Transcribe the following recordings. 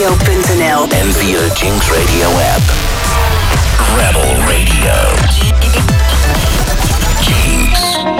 jinxradio.nl en via de Jinx Radio app. Rebel Radio. Jinx.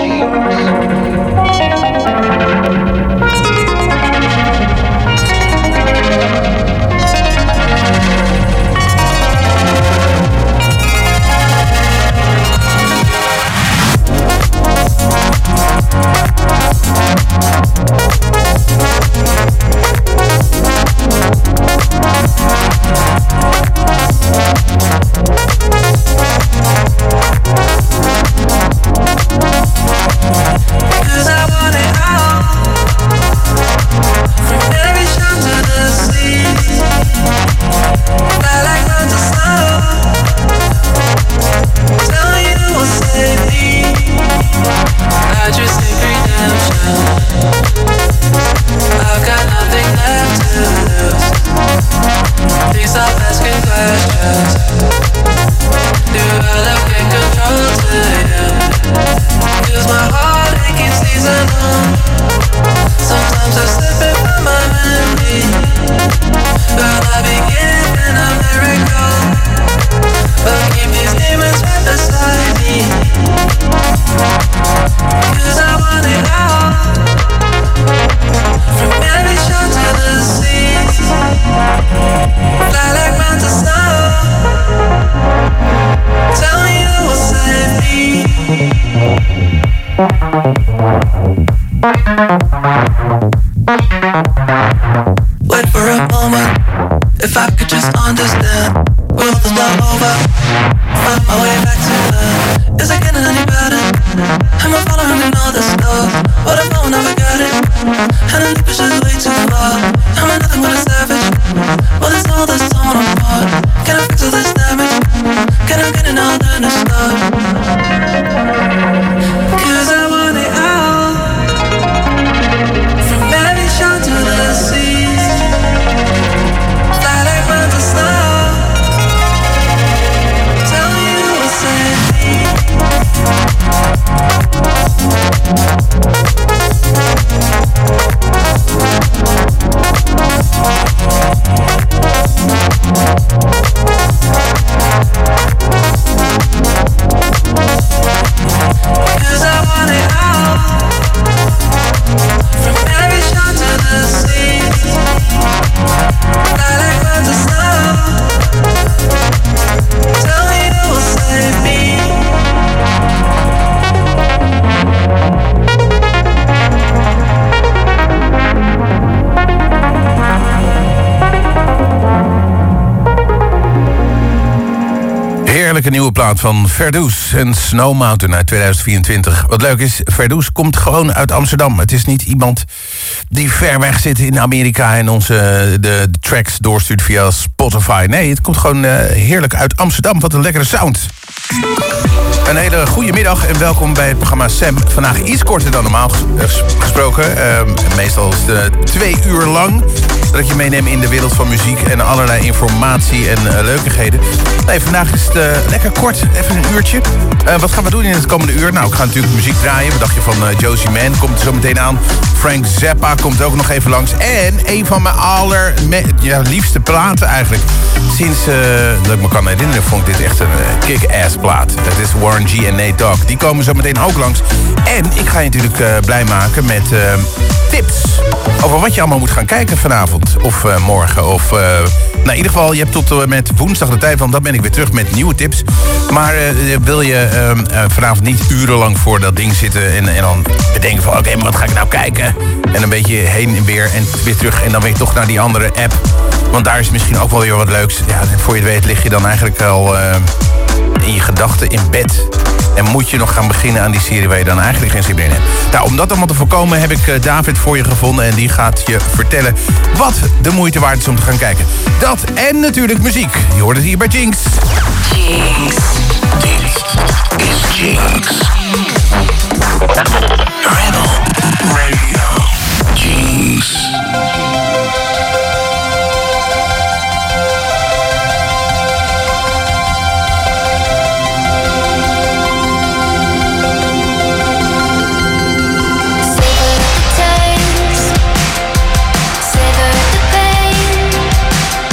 Wait for a moment, if I could just understand. Will this blow over? Find my way back to land. Is it getting any better? Am I following another star? What if I will never get it? And the leap is just way too far. Am I nothing but a savage? Well, it's all that's torn apart. Can I fix all this damage? Can I get it now, then it's start? Cause I want it out. From every shore to the sea. Fly like birds of snow. Tell me you will save me. Cause I want it out. From every shore to the sea. Fly like birds of snow. Tell me you will save me. Heerlijke nieuwe plaat van Ferdoes en Snow Mountain uit 2024. Wat leuk is, Ferdoes komt gewoon uit Amsterdam. Het is niet iemand die ver weg zit in Amerika en de tracks doorstuurt via Spotify. Nee, het komt gewoon heerlijk uit Amsterdam. Wat een lekkere sound. Een hele goede middag en welkom bij het programma Sam. Vandaag iets korter dan normaal gesproken. Meestal is het 2 uur lang. Dat je meeneemt in de wereld van muziek en allerlei informatie en leukigheden. Nee, vandaag is het lekker kort, even een uurtje. Wat gaan we doen in het komende uur? Nou, ik ga natuurlijk muziek draaien. Wat dacht je van Josie Man? Komt er zo meteen aan. Frank Zappa komt ook nog even langs. En een van mijn liefste platen eigenlijk. Sinds dat ik me kan herinneren vond ik dit echt een kick-ass plaat. Dat is Warren G en Nate Dogg. Die komen zo meteen ook langs. En ik ga je natuurlijk blij maken met tips over wat je allemaal moet gaan kijken vanavond. Of morgen. Of in ieder geval, je hebt tot met woensdag de tijd, want dan ben ik weer terug met nieuwe tips. Maar wil je vanavond niet urenlang voor dat ding zitten en dan bedenken van oké, maar wat ga ik nou kijken? En een beetje heen en weer terug en dan weer toch naar die andere app. Want daar is misschien ook wel weer wat leuks. Ja, voor je het weet lig je dan eigenlijk al in je gedachten in bed. En moet je nog gaan beginnen aan die serie waar je dan eigenlijk geen zin meer in hebt. Nou, om dat allemaal te voorkomen heb ik David voor je gevonden. En die gaat je vertellen wat de moeite waard is om te gaan kijken. Dat en natuurlijk muziek. Je hoort het hier bij Jinx. Jinx. Dit is Jinx. Rebel Radio. Jinx. Savor the pain.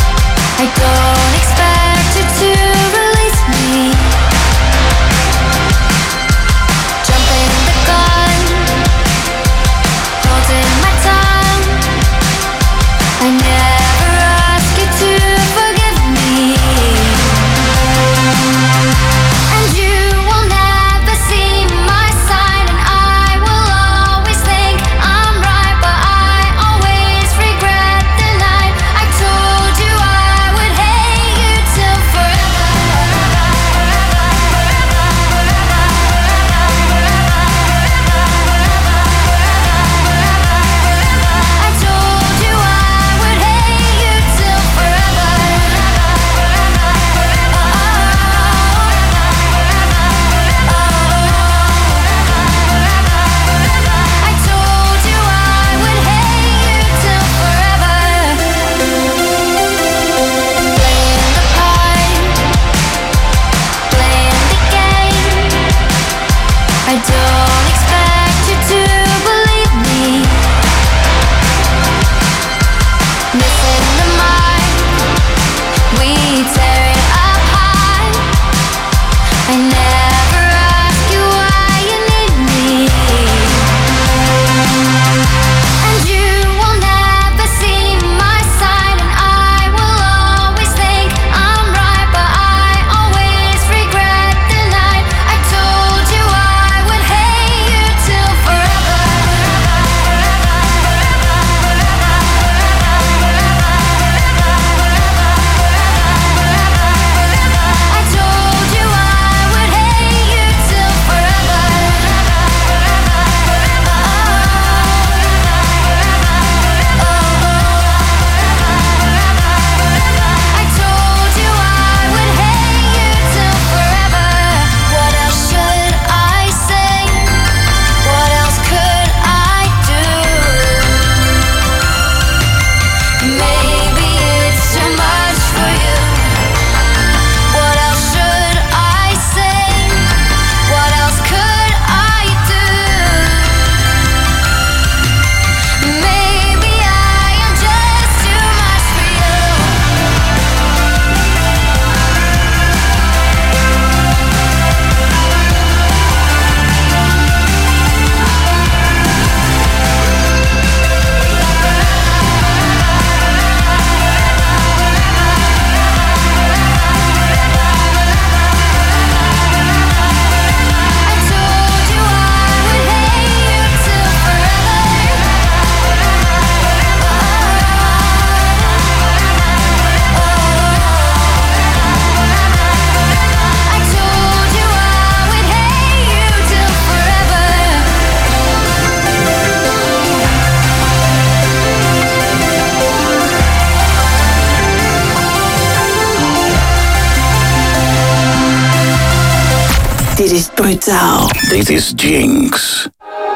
Brutaal. Dit is Jinx.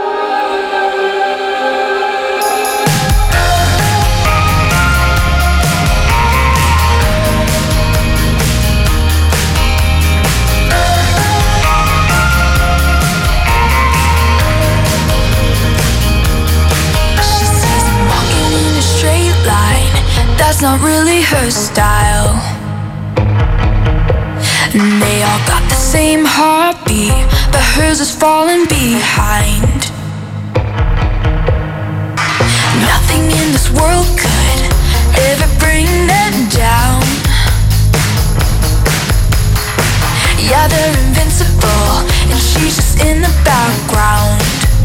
That's not really her style. And they all got the same heartbeat, but hers is falling behind. Nothing in this world could ever bring them down. Yeah, they're invincible, and she's just in the background.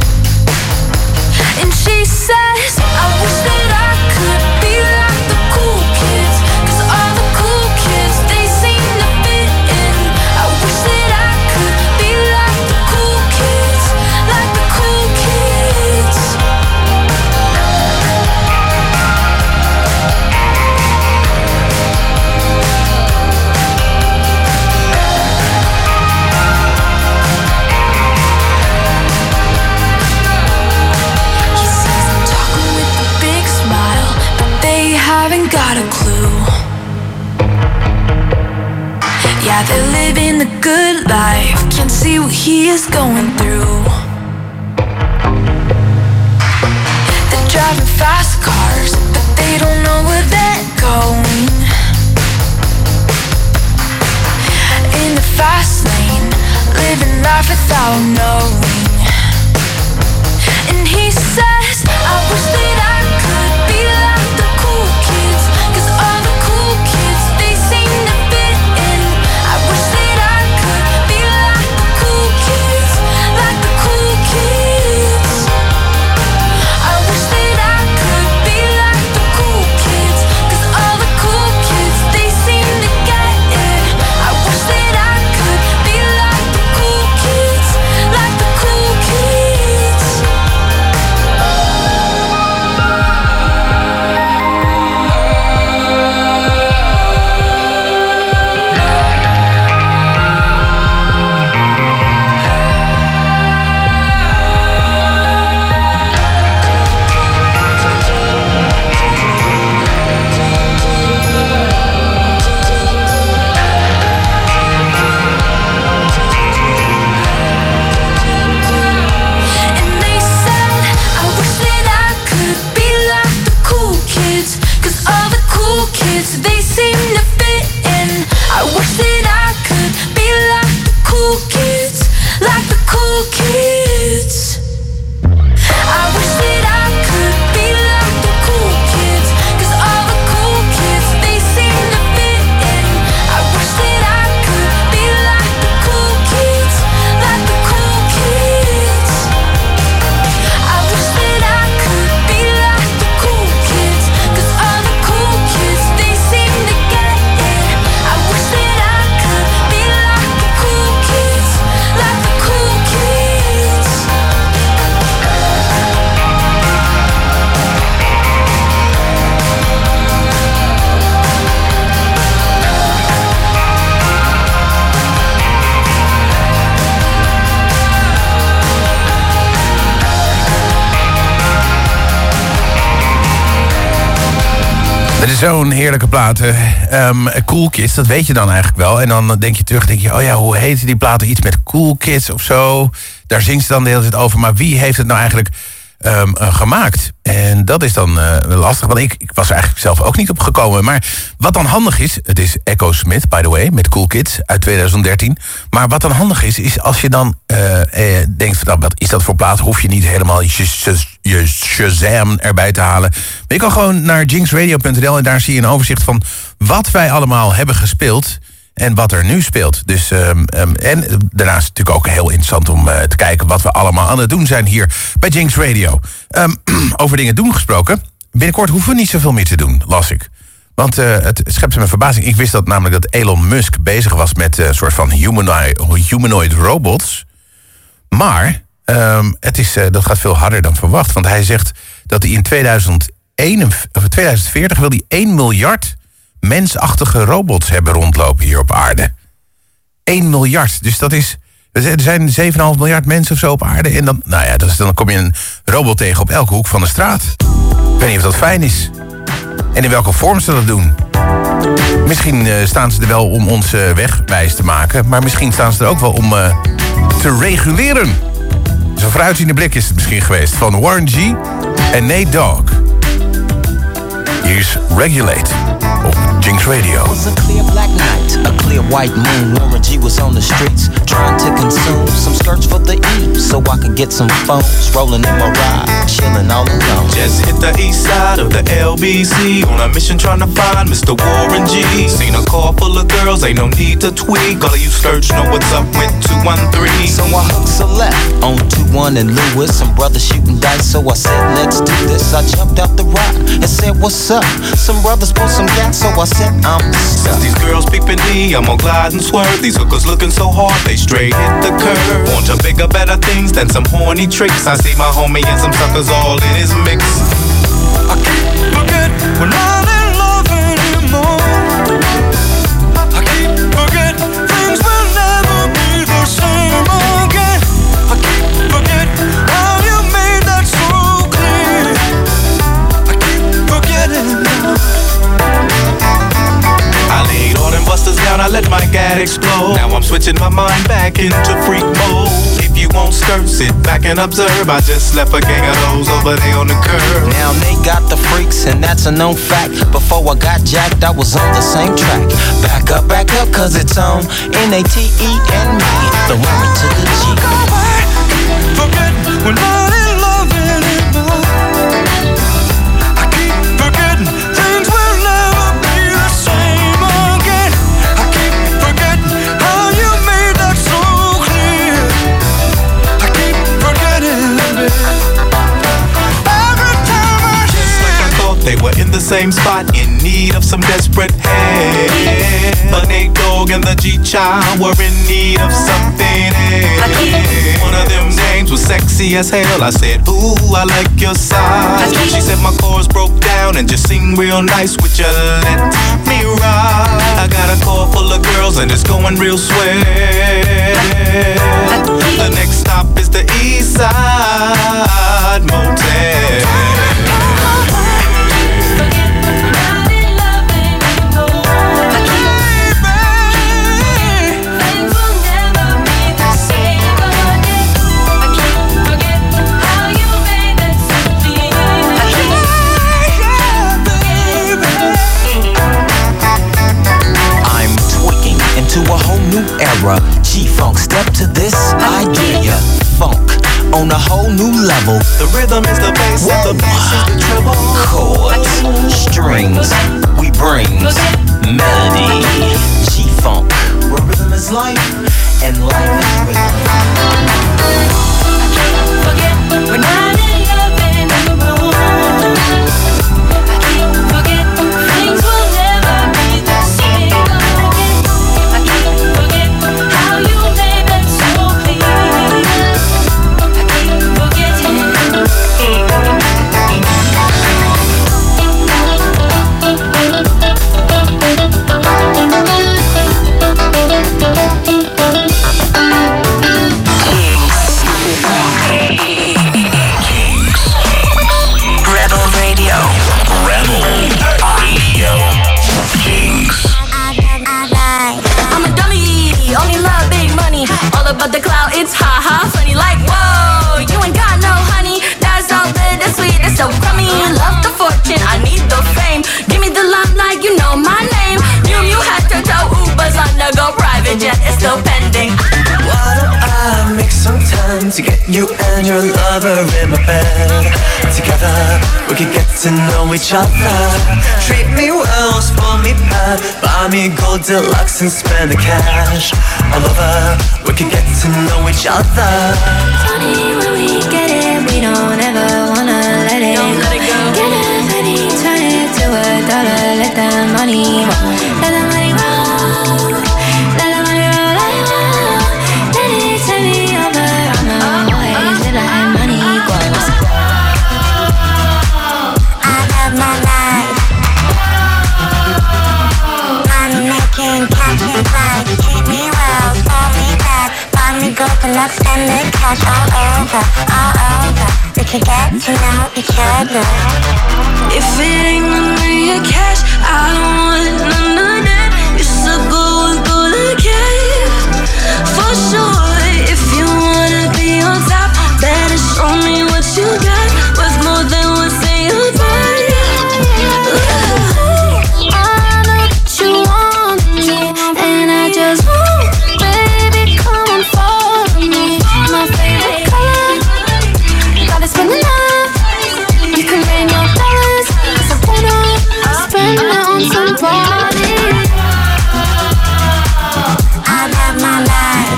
And she says, I wish that I could be like the cool kids, 'cause all the cool kids, they seem to fit in. I wish that I could be like the cool kids, like the cool kids. He says I'm talking with a big smile, but they haven't got a clue. Yeah, they're living the good life, can't see what he is going through. They're driving fast cars, but they don't know where they're going. In the fast lane, living life without knowing. And he says, I wish that I could be like the cool kids, 'cause all the cool kids, they seem to fit in. I wish that I could be like the cool kids, like the cool kids. I wish that I could be like the cool kids, 'cause all the cool kids, they seem to get it. I wish that I could be like the cool kids, like the cool kids. And they said, I wish that I could be like the cool kids, 'cause all the cool kids, they seem to fit in. I wish that I could be like the cool kids, like the cool kids. I wish that I could be like the cool kids, 'cause all the cool kids, they seem to fit in. I wish that I could be like the cool kids, like the cool kids. I wish that I could be like the cool kids, 'cause all the cool kids, they seem to get it. I wish that I could be like the cool kids, like the cool kids. Het is zo'n heerlijke plaat. Cool Kids, dat weet je dan eigenlijk wel. En dan denk je terug, denk je, oh ja, hoe heette die plaat? Iets met Cool Kids of zo. Daar zingt ze dan de hele tijd over. Maar wie heeft het nou eigenlijk gemaakt? En dat is dan lastig, want ik was er eigenlijk zelf ook niet op gekomen. Maar wat dan handig is, het is Echo Smith, by the way, met Cool Kids uit 2013. Maar wat dan handig is als je dan denkt, van, nou, wat is dat voor plaat? Hoef je niet helemaal je Shazam erbij te halen. Maar je kan gewoon naar jinxradio.nl en daar zie je een overzicht van wat wij allemaal hebben gespeeld en wat er nu speelt. Dus, en daarnaast is het natuurlijk ook heel interessant om te kijken wat we allemaal aan het doen zijn hier bij Jinx Radio. Over dingen doen gesproken. Binnenkort hoeven we niet zoveel meer te doen, las ik. Want het schept me verbazing. Ik wist dat namelijk dat Elon Musk bezig was met een soort van humanoid robots. Maar dat gaat veel harder dan verwacht. Want hij zegt dat hij in 2040 wil hij 1 miljard mensachtige robots hebben rondlopen hier op aarde. 1 miljard. Dus dat is Er zijn 7,5 miljard mensen of zo op aarde. En dan, nou ja, dan kom je een robot tegen op elke hoek van de straat. Ik weet niet of dat fijn is. En in welke vorm ze dat doen. Misschien staan ze er wel om ons wegwijs te maken. Maar misschien staan ze er ook wel om te reguleren. Zo'n vooruitziende blik is het misschien geweest. Van Warren G. en Nate Dogg. Hier is Regulate op Jinx Radio. It was a clear black night, a clear white moon. Warren G was on the streets, trying to consume some skirts for the E, so I could get some phones. Rolling in my ride, chilling all alone. Just hit the east side of the LBC on a mission trying to find Mr. Warren G. Seen a car full of girls, ain't no need to tweak. All of you skirts know what's up with 213. So I hooked a left on 21 and Lewis. Some brothers shooting dice, so I said, let's do this. I jumped out the ride and said, what's up? Some brothers pulled some gas, so I said, I'm stuck. Since these girls peeping me, I'm gonna glide and swerve. These hookers looking so hard, they straight hit the curve. Want to bigger, better things than some horny tricks. I see my homie and some suckers all in his mix. I can't forget we're not in love anymore. I can't forget things will never be the same again. I can't forget how you made that so clear. I can't forget it now. I laid all them busters down, I let my gat explode. Now I'm switching my mind back into freak mode. If you won't skirt, sit back and observe. I just left a gang of those over there on the curb. Now they got the freaks, and that's a known fact. Before I got jacked, I was on the same track. Back up, cause it's on N-A-T-E and me, the Warren to the G. Forget we're not in love anymore. I keep forgetting things will never be the same again. I keep forgetting how you made that so clear. I keep forgetting it. Every time I Just like I thought they were in the same spot, in need of some desperate help. But Nate Dogg and the G-Child were in need of something else. One of them names was sexy as hell. I said, ooh, I like your size. She said my chords broke down and just sing real nice. Would you let me ride? I got a car full of girls and it's going real swell. The next stop is the East Side Motel. To a whole new era, G-Funk, step to this idea. Funk on a whole new level. The rhythm is the bass and the bass is the treble. Chords, strings, we bring melody. G-Funk, where rhythm is life and life is rhythm. I can't forget we're not in love anymore. I can't forget things will never be the same again. I can't forget how you made that so clear. I can't forget Rebel Radio. Jinx. I'm a dummy, only love big money. All about the clout, it's ha funny. Like, whoa, you ain't got no honey. That's so good, that's sweet, that's so crummy. Love the fortune, I need the fame. Give me the limelight, you know my name. You had to tell Ubers on the go. Private jet is still pending. Why don't I make some time to get you and your lover in my bed? Together, we can get to know each other. Treat me well, spoil me bad. Buy me gold deluxe and spend the cash. I love her, we can get to know each other. Funny when we get it, we don't ever wanna let it go. Get a penny, turn it to a dollar. Let the money roll, let the money roll. Let the money roll, let it roll. Let it take me over, I'm always feel like money grows. I love my life. Money making, catching flights. Treat me well, call me back. Buy me gold cash all over. We could get to know each other. If it ain't none of your cash, I don't want none of that. You should go and go to cash. For sure, if you wanna be on top, better show me what you got. Worth more than what's in your body. I know that you want me, and I just want, baby, come and follow me. My favorite color, gotta spend the night. You can bring your dollars, 'cause I wanna spend it on somebody. I love my life.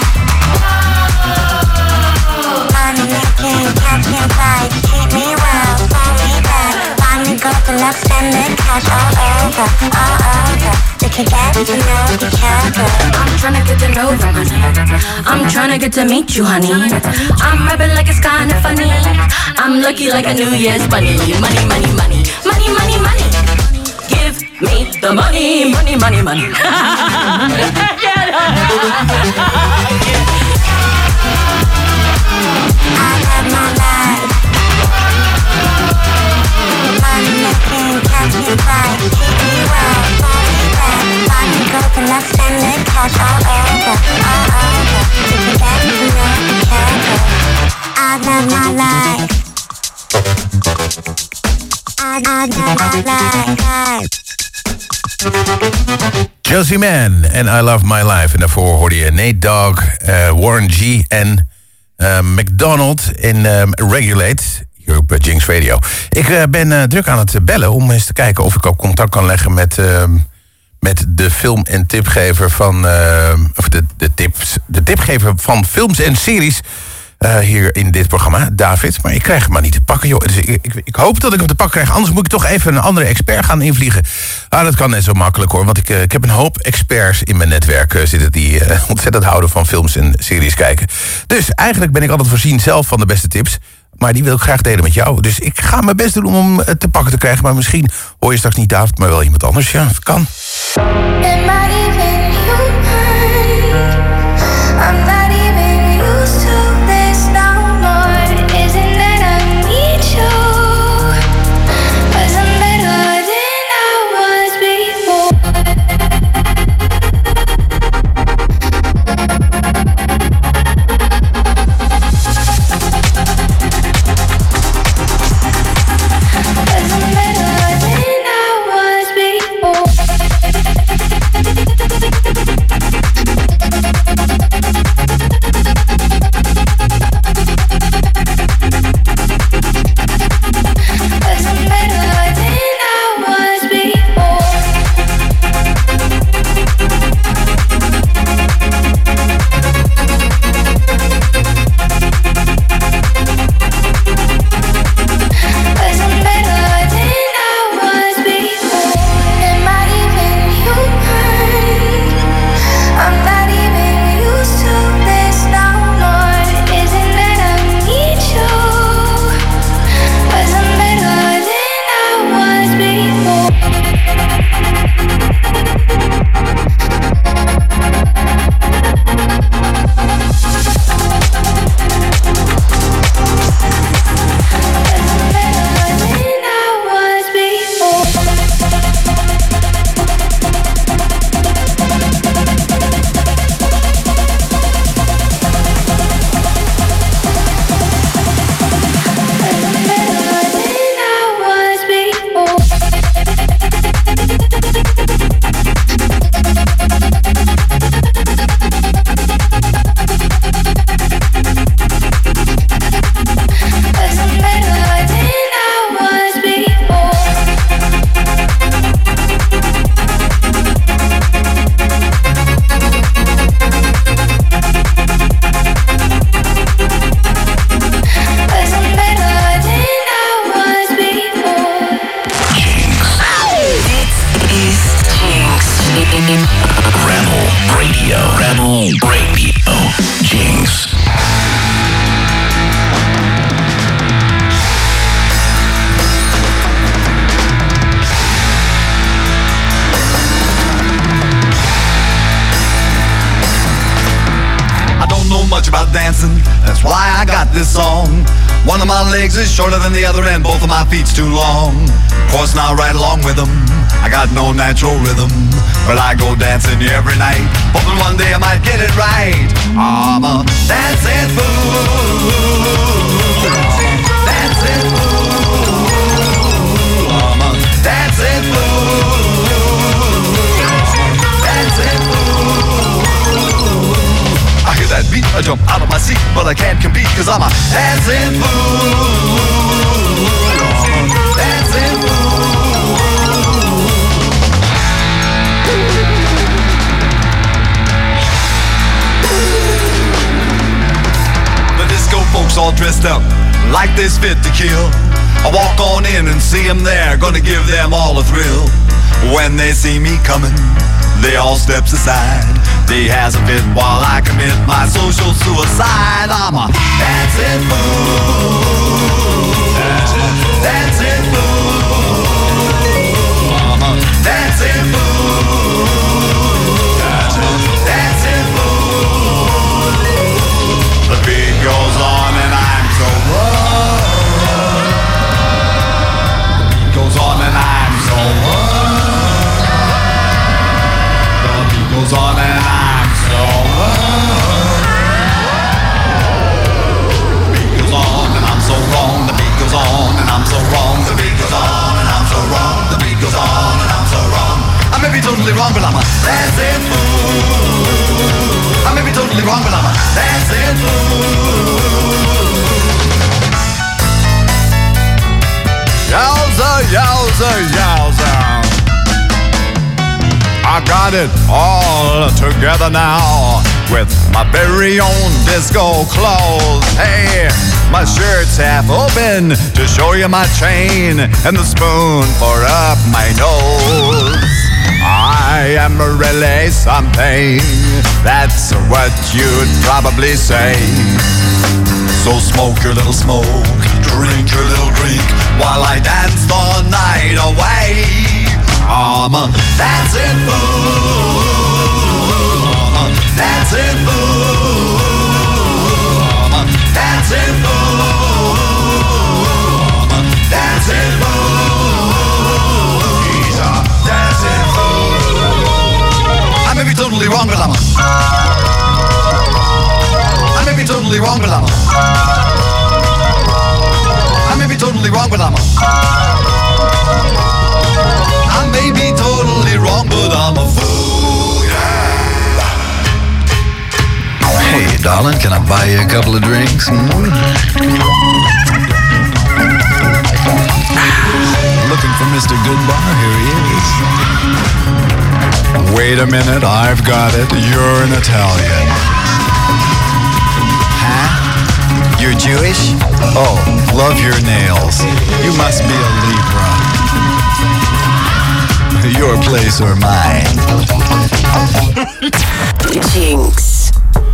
Money making, catching flights. Treat me well, call me back. Buy me gold deluxe, spend it cash all over. We could get to know each other. I'm tryna get to know you, honey. I'm tryna get to meet you, honey. I'm rapping like it's kinda funny. I'm lucky like a New Year's bunny. Money, money, money. Money, money, money. Give me the money, money, money, money. I love my life. Money making, catching flights. Treat me well, call me back. Buy me gold deluxe, spend it cash all over. We could get to know each other. I love my life. I love my life. Josie Mann en I Love My Life. En daarvoor hoorde je Nate Dogg, Warren G en McDonald in Regulate hier op Jinx Radio. Ik ben druk aan het bellen om eens te kijken of ik ook contact kan leggen met de film- en tipgever van of de tipgever van films en series hier in dit programma, David. Maar ik krijg hem maar niet te pakken, joh. Dus ik hoop dat ik hem te pakken krijg. Anders moet ik toch even een andere expert gaan invliegen. Dat kan net zo makkelijk, hoor. Want ik heb een hoop experts in mijn netwerk zitten die ontzettend houden van films en series kijken. Dus eigenlijk ben ik altijd voorzien zelf van de beste tips. Maar die wil ik graag delen met jou. Dus ik ga mijn best doen om hem te pakken te krijgen. Maar misschien hoor je straks niet David, maar wel iemand anders. Ja, dat kan. Am I even human? I'm not even used to this no more. Isn't that I need you? 'Cause I'm better than I was before. this song. One of my legs is shorter than the other and both of my feet's too long. Of course, now right along with them, I got no natural rhythm, but I go dancing every night, hoping one day I might get it right. I'm a dancing fool, dancing fool. I'm a dancing fool, dancing fool. I hear that beat, I jump out of my seat, but I can't compete cause I'm a dancing fool, dancing fool. The disco folks all dressed up like they's fit to kill. I walk on in and see them there, gonna give them all a thrill. When they see me coming, they all steps aside. They has a fit while I commit my social suicide. I'm a dancing fool, dancing fool. I'm a dancing fool, dancing fool. The beat goes on and I'm so the beat goes on and I'm so the beat goes on and I'm so the beat goes on and I'm so wrong. The beat goes on and I'm so wrong. The beat goes on and I'm so wrong. The beat goes on and I'm so wrong. I may be totally wrong, but I'm a dancing fool. I may be totally wrong, but I'm a dancing fool. Yowza, yowza, yowza. I got it all together now with my very own disco clothes. Hey, my shirt's half open to show you my chain and the spoon for up my nose. I am really something, that's what you'd probably say. So smoke your little smoke, drink your little drink, while I dance the night away. I'm a dancing fool, I'm a dancing fool, I'm a dancing fool, I'm a dancing fool. He's a dancing fool. I may be totally wrong, but I'm a I may be totally wrong, but I'm a I may be totally wrong, but I'm a I may be totally wrong, but I'm a fool, yeah. Hey, darling, can I buy you a couple of drinks? Looking for Mr. Goodbar, here he is. Wait a minute, I've got it. You're an Italian. Huh? You're Jewish? Oh, love your nails. You must be a Libra. Your place or mine. Jinx.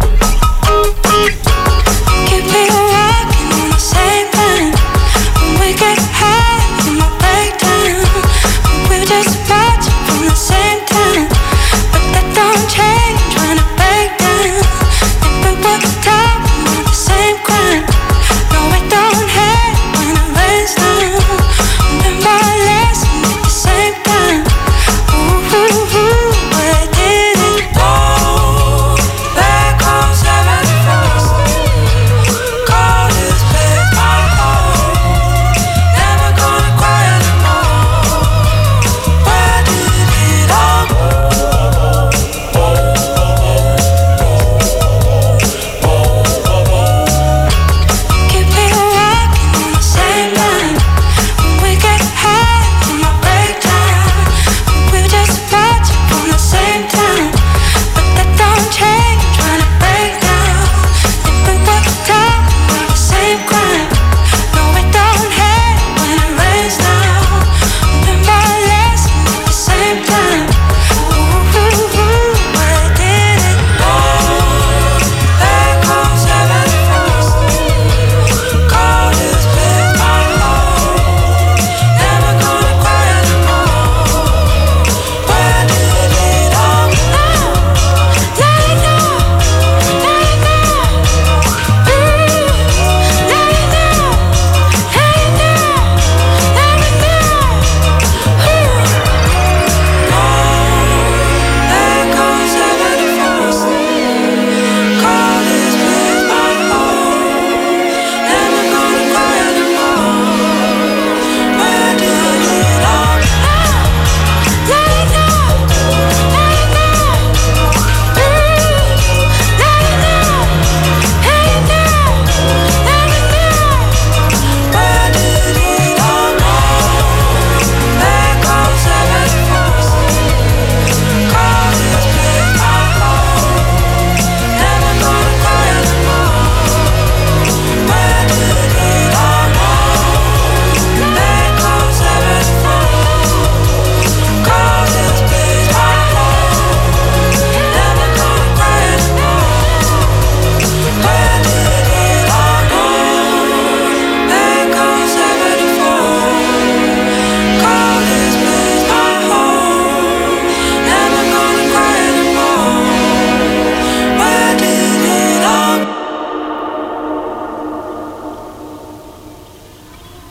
Keep me rocking on the same thing. When we get high in my breakdown, we're just watching from the same time. But that don't change when I break down. If we were talking about the same crime, no, it don't hurt when it rains down. We're more or less at the same time. Where did it go? Back home 71st.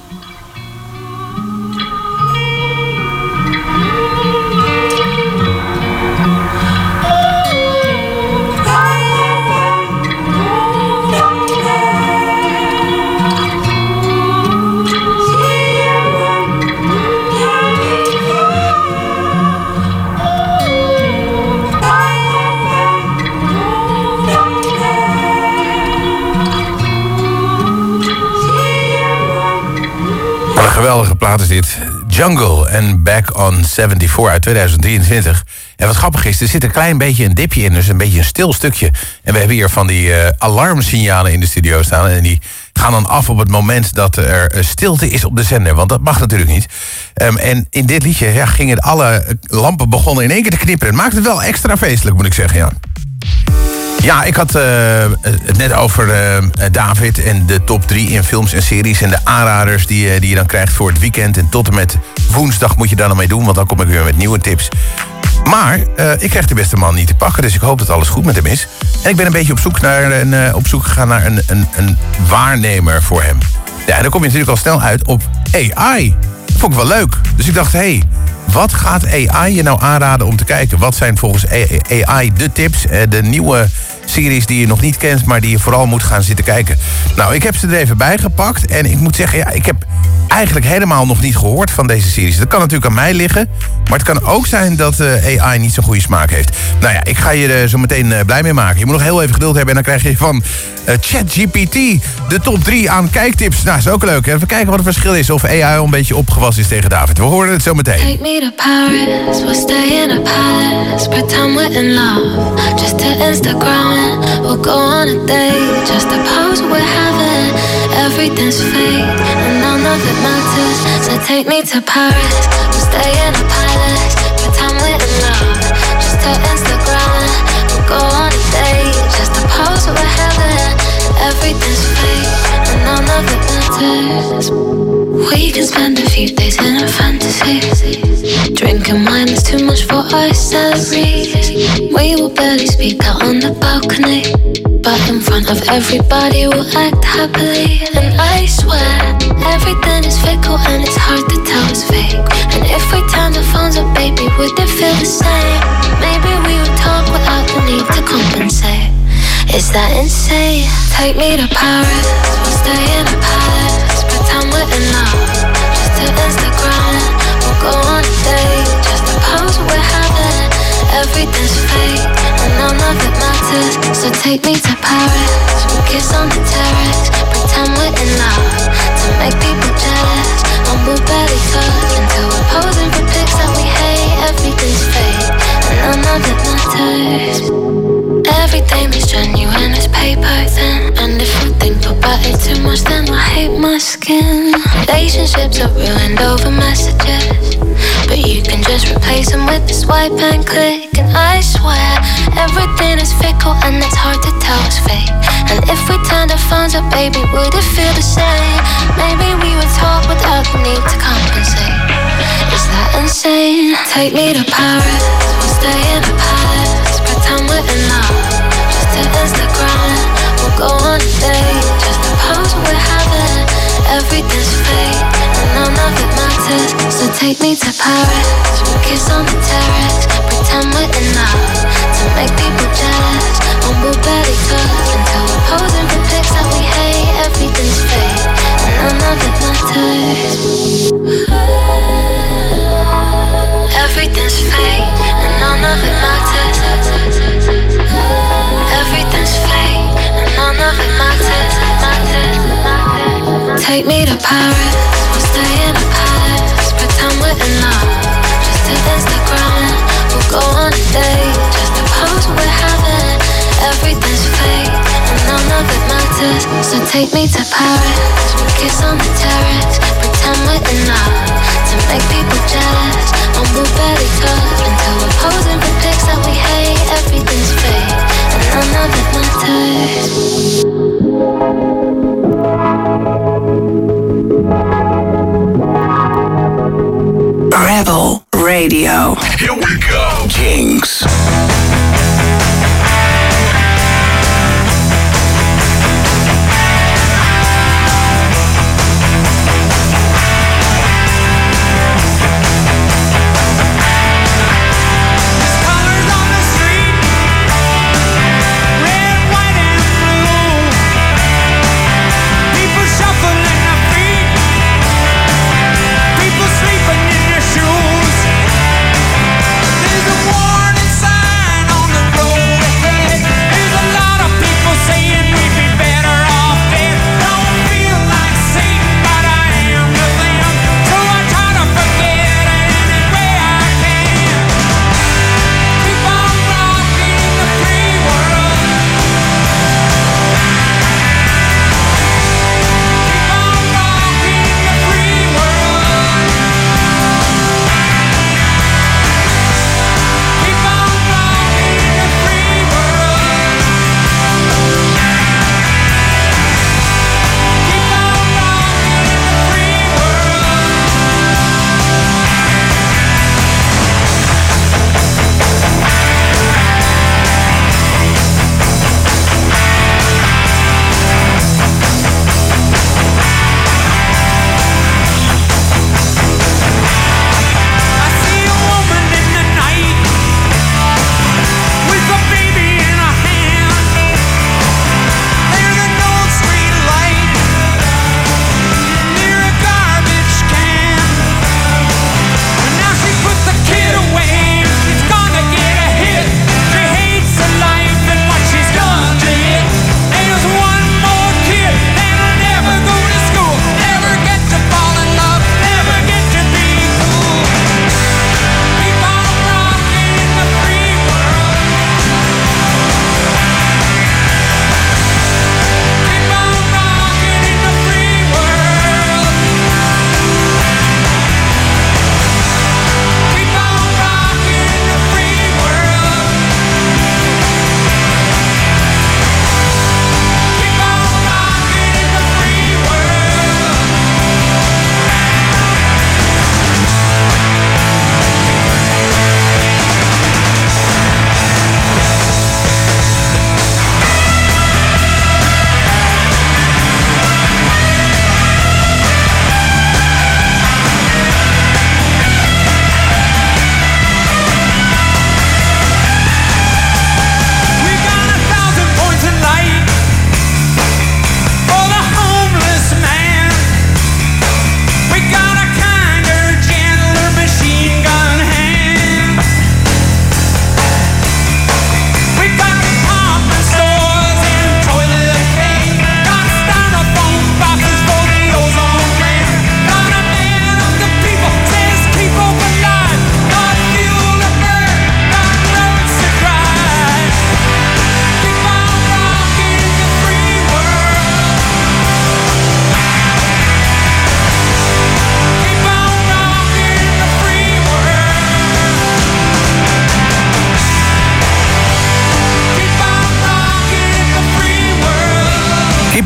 Geweldige plaat is dit. Jungle en Back on 74 uit 2023. En wat grappig is, er zit een klein beetje een dipje in. Dus een beetje een stil stukje. En we hebben hier van die alarmsignalen in de studio staan. En die gaan dan af op het moment dat er stilte is op de zender. Want dat mag natuurlijk niet. En in dit liedje gingen alle lampen begonnen in één keer te knipperen. Het maakt het wel extra feestelijk, moet ik zeggen, ja. Ja, ik had het net over David en de top 3 in films en series... en de aanraders die je dan krijgt voor het weekend. En tot en met woensdag moet je daar dan mee doen... want dan kom ik weer met nieuwe tips. Maar ik krijg de beste man niet te pakken... dus ik hoop dat alles goed met hem is. En ik ben een beetje op zoek gegaan naar een waarnemer voor hem. Ja, en dan kom je natuurlijk al snel uit op AI. Dat vond ik wel leuk. Dus ik dacht, hey, wat gaat AI je nou aanraden om te kijken? Wat zijn volgens AI de tips, de nieuwe series die je nog niet kent... maar die je vooral moet gaan zitten kijken? Nou, ik heb ze er even bij gepakt. En ik moet zeggen, ja, ik heb eigenlijk helemaal nog niet gehoord van deze series. Dat kan natuurlijk aan mij liggen. Maar het kan ook zijn dat AI niet zo'n goede smaak heeft. Nou ja, ik ga je er zo meteen blij mee maken. Je moet nog heel even geduld hebben en dan krijg je van ChatGPT de top 3 aan kijktips. Nou, is ook leuk. Even kijken wat het verschil is of AI al een beetje opgewassen is tegen David. We horen het zo meteen. Take me to Paris, we'll stay in a palace. Pretend we're in love, just to Instagram it. We'll go on a date, just to pose we're having. Everything's fake, and none of it matters. So take me to Paris, we'll stay in a palace. Pretend we're in love, just to Instagram it. We'll go on a date, just to pose we're having. Everything's fake, and none of it matters. We can spend a few days in a fantasy. Drinking wine is too much for our salaries. We will barely speak out on the balcony, but in front of everybody we'll act happily. And I swear, everything is fickle and it's hard to tell it's fake. And if we turn the phones up, baby, would it feel the same? Maybe we would talk without the need to compensate. Is that insane? Take me to Paris, we'll stay in a palace. Pretend we're in love, just to Instagram it. We'll go on a date, just to pose we're having. Everything's fake, and none of it matters. So take me to Paris, we'll kiss on the terrace. Pretend we're in love, to make people jealous. And we'll barely touch until we're posing for pics that we hate. Everything's fake, and none of it matters. Everything is genuine as paper thin. And if I think about it too much, then I hate my skin. Relationships are ruined over messages, but you can just replace them with a swipe and click. And I swear, everything is fickle and it's hard to tell it's fake. And if we turned our phones up, baby, would it feel the same? Maybe we would talk without the need to compensate. Is that insane? Take me to Paris, we'll stay in a palace. Pretend we're in love, just to Instagram it. We'll go on a date, just to pose we're having. Everything's fake, and none of it matters. So take me to Paris, we'll kiss on the terrace. Pretend we're in love, to make people jealous. And we'll barely touch until we're posing for pics that we hate. Everything's fake, and none of it matters. Everything's fake, and none of it matters. Everything's fake, and none of it matters. Take me to Paris, we'll stay in a palace. Pretend we're in love, just to Instagram it. We'll go on a date, just to pose we're having. Everything's fake, and none of it matters. So take me to Paris, we'll kiss on the terrace. Pretend we're in love, to make people jealous. And we'll barely touch until we're posing for pics that we hate. Everything's fake, and none of it matters. Rebel Radio. Here we go. Jinx.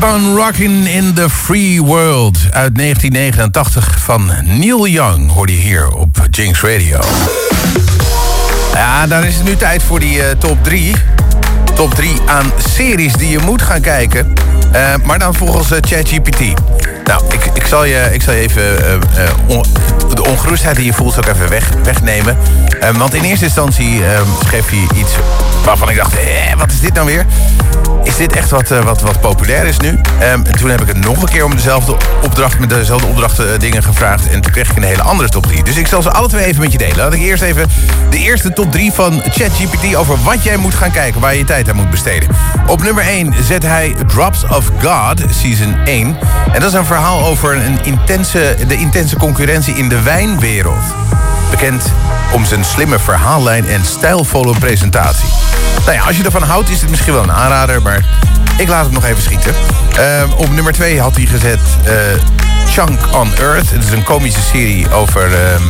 on Rockin' in the Free World uit 1989 van Neil Young hoorde je hier op Jinx Radio. Ja, dan is het nu tijd voor die top 3. Top 3 aan series die je moet gaan kijken. Maar dan volgens ChatGPT. Nou, ik zal je even de ongerustheid die je voelt ook even wegnemen. Want in eerste instantie schreef hij iets waarvan ik dacht, wat is dit nou weer? Is dit echt wat populair is nu? En toen heb ik het nog een keer om dezelfde opdrachten dingen gevraagd. En toen kreeg ik een hele andere top 3. Dus ik zal ze alle twee even met je delen. Laat ik eerst even de eerste top 3 van ChatGPT over wat jij moet gaan kijken, waar je je tijd aan moet besteden. Op nummer 1 zet hij Drops of God, season 1. En dat is een verhaal over de intense concurrentie in de wijnwereld. Bekend om zijn slimme verhaallijn en stijlvolle presentatie. Nou ja, als je ervan houdt is het misschien wel een aanrader, maar ik laat het nog even schieten. Op nummer 2 had hij gezet Chunk on Earth. Het is een komische serie over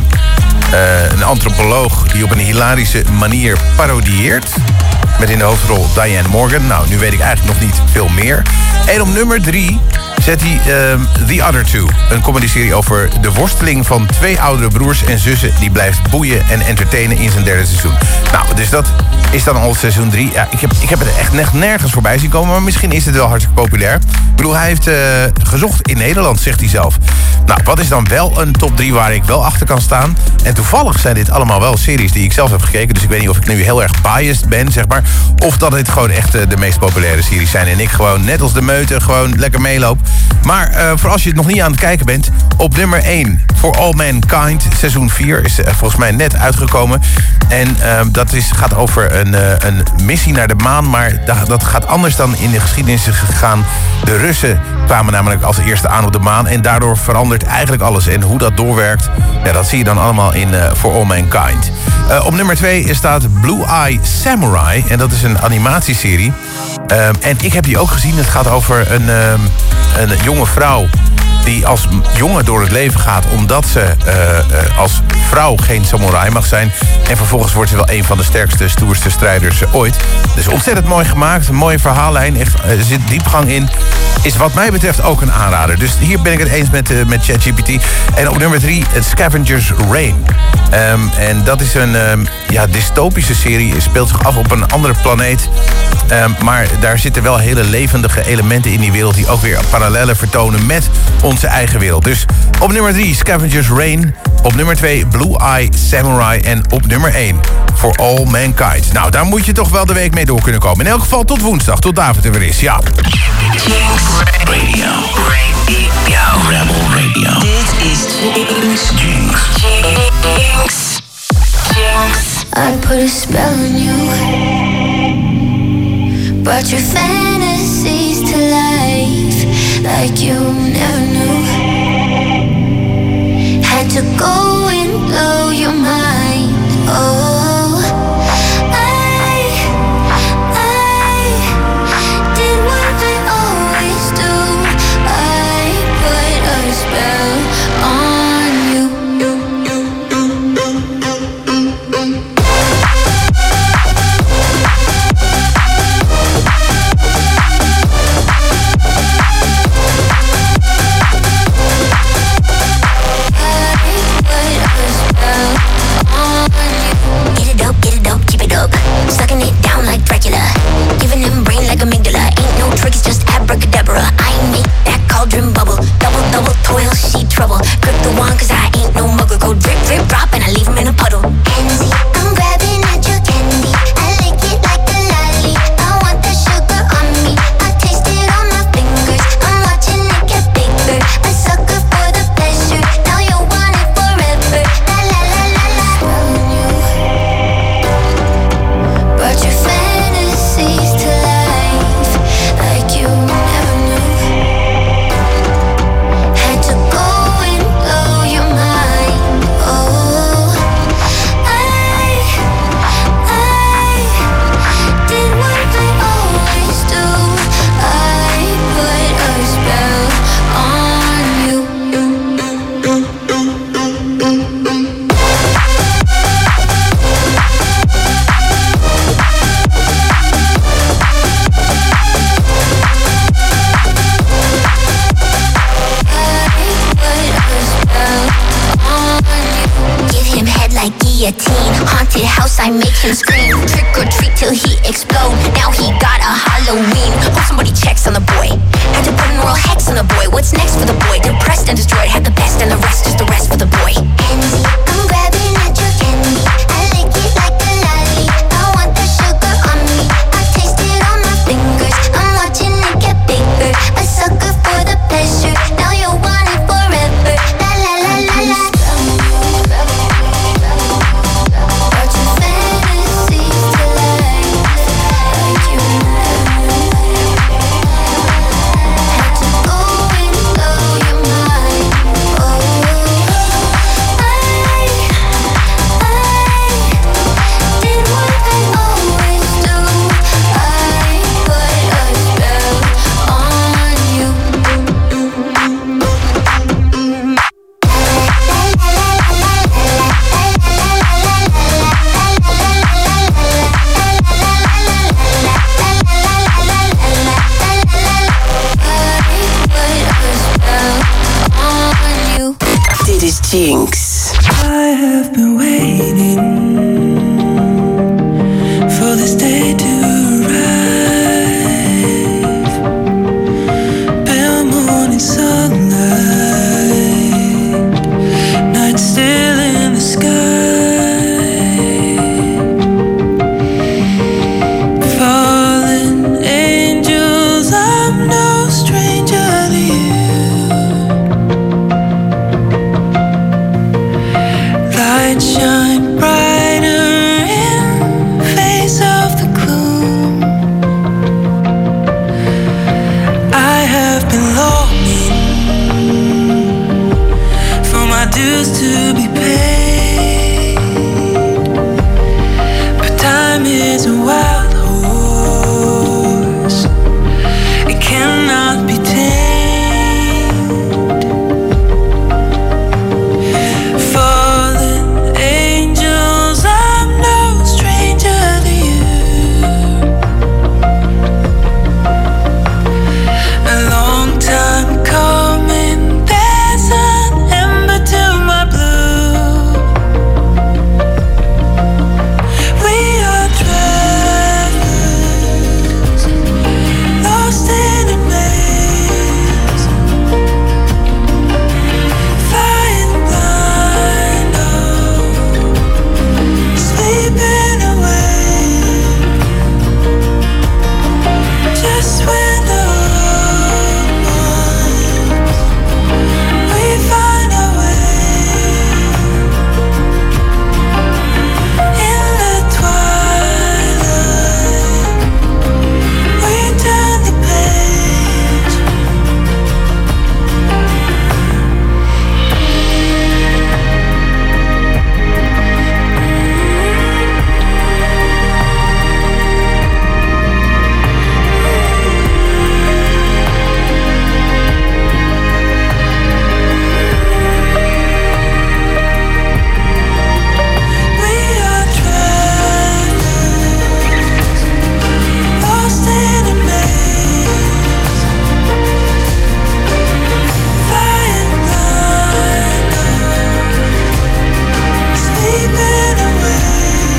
een antropoloog die op een hilarische manier parodieert. Met in de hoofdrol Diane Morgan. Nou, nu weet ik eigenlijk nog niet veel meer. En op nummer 3 zet hij The Other Two. Een comedyserie over de worsteling van 2 oudere broers en zussen die blijft boeien en entertainen in zijn 3e seizoen. Nou, dus dat is dan al seizoen 3. Ja, ik heb het echt nergens voorbij zien komen, maar misschien is het wel hartstikke populair. Ik bedoel, hij heeft gezocht in Nederland, zegt hij zelf. Nou, wat is dan wel een top 3 waar ik wel achter kan staan? En toevallig zijn dit allemaal wel series die ik zelf heb gekeken. Dus ik weet niet of ik nu heel erg biased ben, zeg maar. Of dat dit gewoon echt de meest populaire series zijn. En ik gewoon, net als de meute, gewoon lekker meeloop. Maar voor als je het nog niet aan het kijken bent, op nummer 1, For All Mankind, seizoen 4, is volgens mij net uitgekomen. En dat gaat over een missie naar de maan, maar dat gaat anders dan in de geschiedenis is gegaan. De Russen kwamen namelijk als eerste aan op de maan en daardoor verandert eigenlijk alles. En hoe dat doorwerkt, ja, dat zie je dan allemaal in For All Mankind. Op nummer 2 staat Blue Eye Samurai en dat is een animatieserie. En ik heb die ook gezien. Het gaat over een jonge vrouw die als jongen door het leven gaat omdat ze als vrouw geen samurai mag zijn. En vervolgens wordt ze wel een van de sterkste, stoerste strijders ooit. Dus ontzettend mooi gemaakt, een mooie verhaallijn. Echt, er zit diepgang in. Is wat mij betreft ook een aanrader. Dus hier ben ik het eens met ChatGPT. En op nummer 3, Scavenger's Reign. En dat is een dystopische serie. Het speelt zich af op een andere planeet. Maar daar zitten wel hele levendige elementen in die wereld die ook weer parallellen vertonen met onze eigen wereld. Dus op nummer 3 Scavenger's Reign. Op nummer 2 Blue Eye Samurai. En op nummer 1 For All Mankind. Nou, daar moet je toch wel de week mee door kunnen komen. In elk geval tot woensdag, tot David er weer is. Ja. Radio. Rebel Radio. Dit is Jinx. I put a spell on you, brought your fantasies to life like you never knew. Had to go and blow your mind. Oh, I did what I always do. I put a spell on you. be a teen. Haunted house, I make him scream. Trick or treat till he explode. Now he got a Halloween. Hope somebody checks on the boy. Had to put an oral hex on the boy. What's next for the boy? Depressed and destroyed. Had the best and the rest, just the rest for the boy. Candy, I'm grabbing at your candy. I lick it like a lolly. I want the sugar on me. I taste it on my fingers. I'm watching it get bigger. A sucker for the pleasure. Now you want it forever. La la la la la. Brought your fantasies to life. Like you had to go and blow your mind. Oh, I did what I always do. I put a spell on you. Dit is Jinx. I have been waiting for this day to arrive. Pale morning sunlight, night still in the sky. Fallen angels, I'm no stranger to you. Light shine brighter in face of the gloom. I have been longing for my dues to be paid, but time is a wild horse. It cannot be tamed. Fallen angels, I'm no stranger to you. A long time coming, there's an ember to my blue. We are travelers, lost in a maze, flying blind, sleeping away. Just when the road winds, we find our way. In the twilight, we turn the page. We are travelers, lost in a maze, flying blind, sleeping away.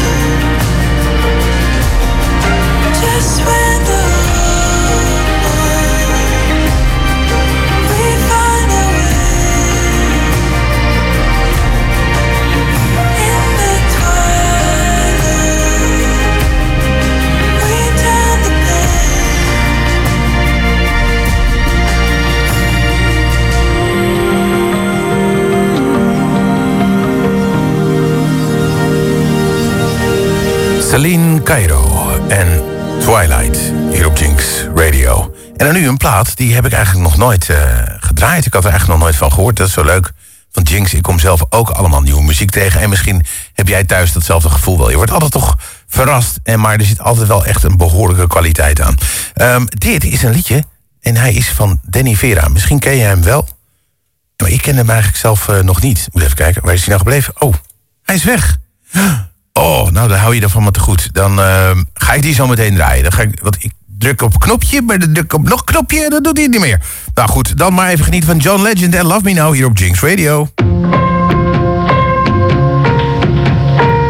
Just when the road winds, we find our way. In the twilight, we turn the Celine Cairo en Twilight hier op Jinx Radio. En dan nu een plaat, die heb ik eigenlijk nog nooit gedraaid. Ik had er eigenlijk nog nooit van gehoord. Dat is zo leuk. Van Jinx, ik kom zelf ook allemaal nieuwe muziek tegen. En misschien heb jij thuis datzelfde gevoel wel. Je wordt altijd toch verrast. Maar er zit altijd wel echt een behoorlijke kwaliteit aan. Dit is een liedje. En hij is van Danny Vera. Misschien ken je hem wel. Maar ik ken hem eigenlijk zelf nog niet. Moet even kijken. Waar is hij nou gebleven? Oh, hij is weg. Oh, nou dan hou je ervan maar te goed. Dan ga ik die zo meteen draaien. Dan ga ik, want ik druk op een knopje, maar dan druk op nog een knopje en dan doet hij het niet meer. Nou goed, dan maar even genieten van John Legend en Love Me Now hier op Jinx Radio.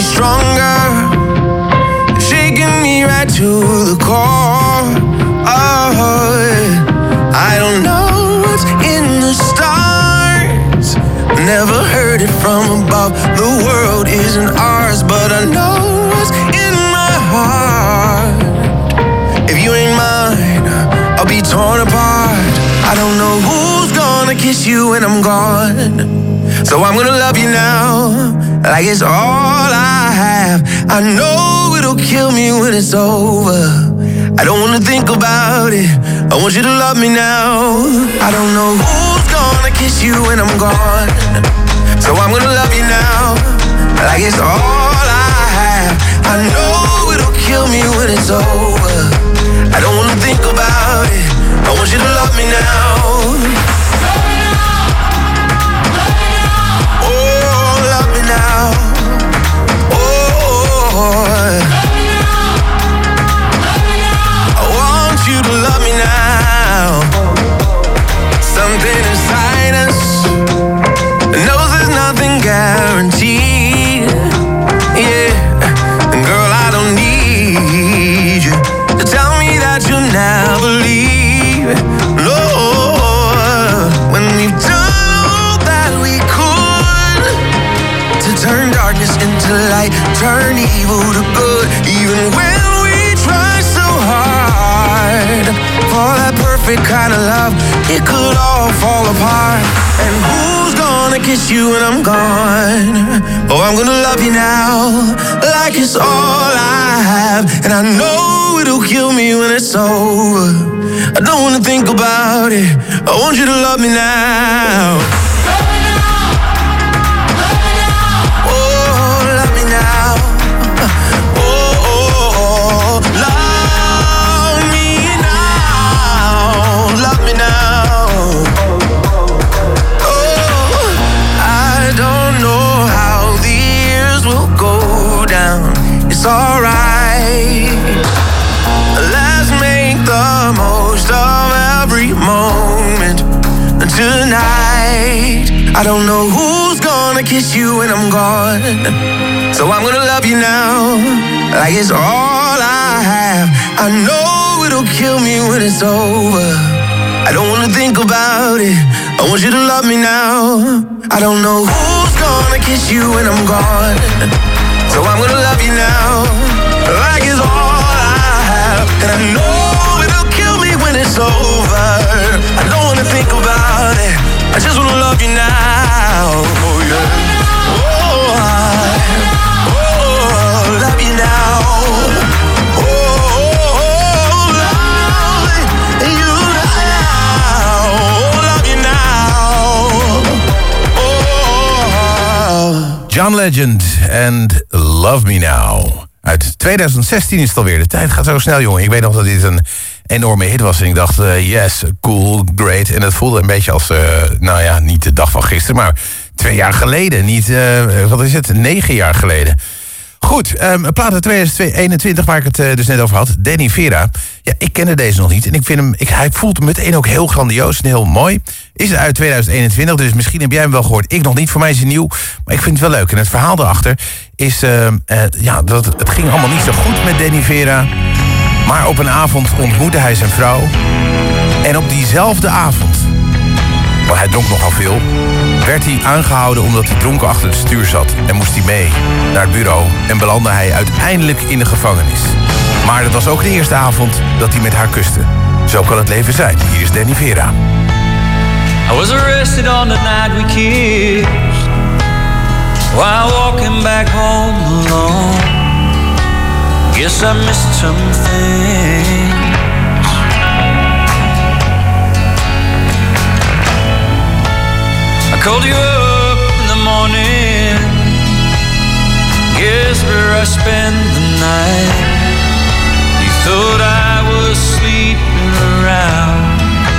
stronger, shaking me right to the core. Oh, I don't know what's in the stars, never heard it from above. The world isn't ours, but I know what's in my heart. If you ain't mine, I'll be torn apart. I don't know who's gonna kiss you when I'm gone, so I'm gonna love you now, like it's all I have. I know it'll kill me when it's over. I don't wanna think about it, I want you to love me now. I don't know who's gonna kiss you when I'm gone, so I'm gonna love you now, like it's all I have. I know it'll kill me when it's over. I don't wanna think about it, I want you to love me now. Oh, love me now. Oh, I want you to love me now. Something inside us knows there's nothing guaranteed. Yeah, girl, I don't need you to tell me that you'll never leave. No, when we've done all that we could to turn darkness into light, turn evil to good, even when we try so hard for that perfect kind of love, it could all fall apart. And who's gonna kiss you when I'm gone? Oh, I'm gonna love you now, like it's all I have. And I know it'll kill me when it's over. I don't wanna think about it, I want you to love me now. Oh, love me now. Oh, love me now. Love me now. Oh, I don't know how the years will go down. It's alright. Let's make the most of every moment tonight. I don't know who's gonna kiss you when I'm gone, so I'm gonna love you now, like it's all I have. I know it'll kill me when it's over. I don't wanna think about it, I want you to love me now. I don't know who's gonna kiss you when I'm gone, so I'm gonna love you now, like it's all I have. And I know it'll kill me when it's over. I don't wanna think about it, I just wanna love you now. Oh yeah. Oh, love you now. Oh, love you now. Love you now. Oh. John Legend and Love Me Now. Uit 2016 is het alweer. De tijd gaat zo snel, jongen. Ik weet nog dat dit een enorme hit was. En ik dacht, yes, cool, great. En het voelde een beetje als, nou ja, niet de dag van gisteren, maar 2 jaar geleden. Niet, wat is het, 9 jaar geleden. Goed, een plaat uit 2021 waar ik het dus net over had. Danny Vera. Ja, ik kende deze nog niet. En ik vind hem, hij voelt hem meteen ook heel grandioos en heel mooi. Is het uit 2021, dus misschien heb jij hem wel gehoord. Ik nog niet, voor mij is hij nieuw. Maar ik vind het wel leuk. En het verhaal erachter is, ja, dat het ging allemaal niet zo goed met Danny Vera. Maar op een avond ontmoette hij zijn vrouw. En op diezelfde avond, want hij dronk nogal veel, werd hij aangehouden omdat hij dronken achter het stuur zat. En moest hij mee naar het bureau en belandde hij uiteindelijk in de gevangenis. Maar dat was ook de eerste avond dat hij met haar kuste. Zo kan het leven zijn. Hier is Danny Vera. I was arrested on the night we kissed, while walking back home alone. Guess I missed some things. I called you up in the morning. Guess where I spent the night. You thought I was sleeping around.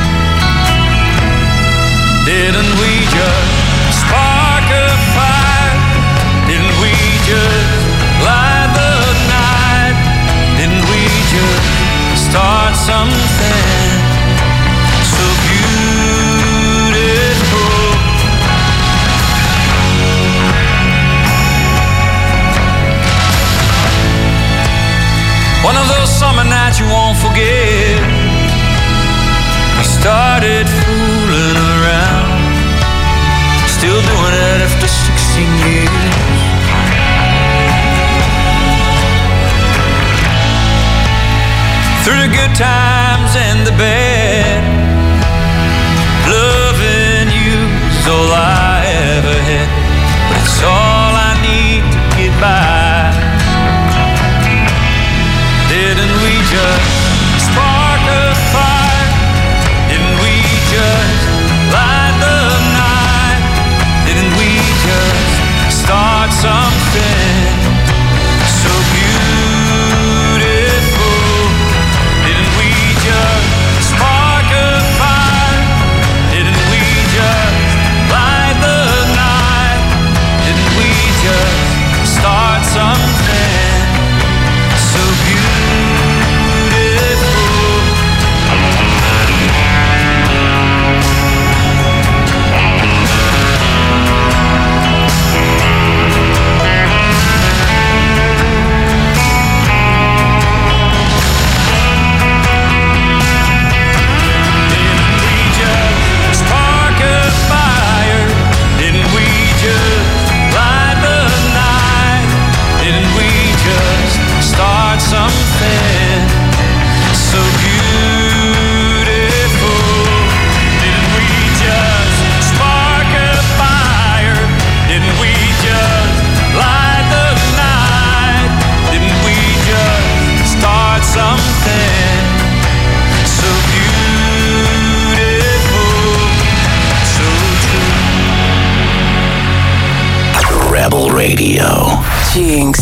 Didn't we just spark a fire? Didn't we just light the night? Didn't we just start something so beautiful? summer night you won't forget. We started fooling around, still doing it after 16 years. Through the good times and the bad, loving you is all I ever had, but it's all I need to get by. Didn't we just spark a fire? Didn't we just light the night? Didn't we just start something so beautiful? Didn't we just spark a fire? Didn't we just light the night? Didn't we just start something so beautiful? Start something so beautiful. Didn't we just spark a fire? Didn't we just light the night? Didn't we just start something so beautiful, so true? Rebel Radio. Jinx.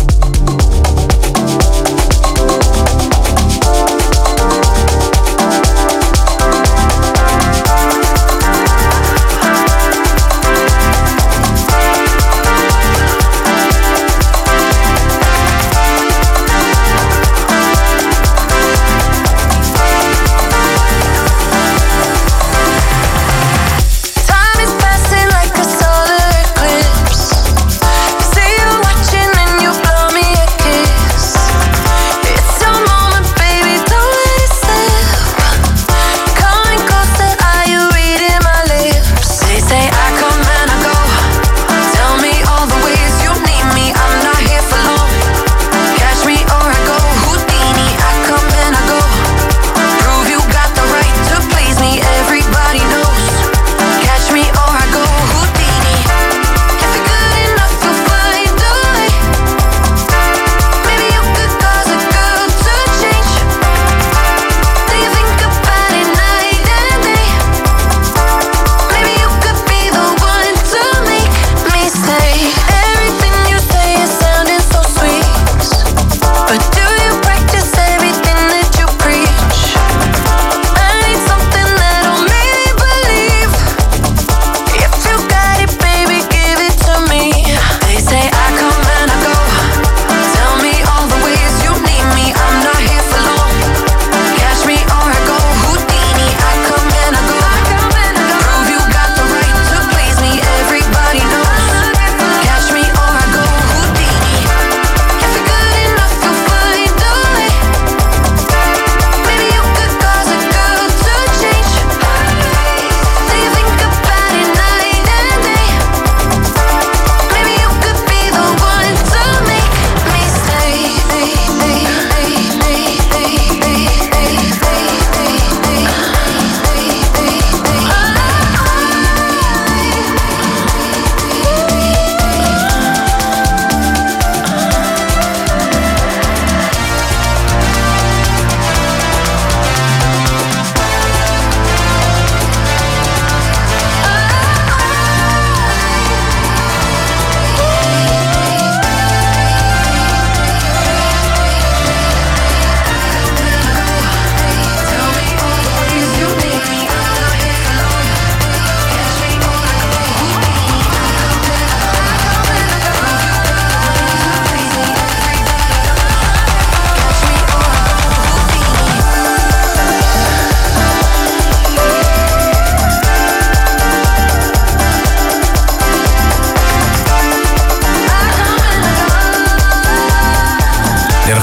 Time is passing like a solar eclipse. See you watching and you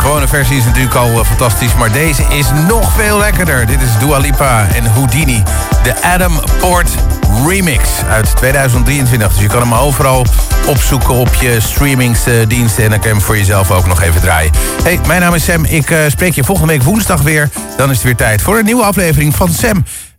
gewone versie is natuurlijk al fantastisch, maar deze is nog veel lekkerder. Dit is Dua Lipa en Houdini. De Adam Port Remix uit 2023. Dus je kan hem overal opzoeken op je streamingsdiensten en dan kan je hem voor jezelf ook nog even draaien. Hey, mijn naam is Sam. Ik spreek je volgende week woensdag weer. Dan is het weer tijd voor een nieuwe aflevering van Sam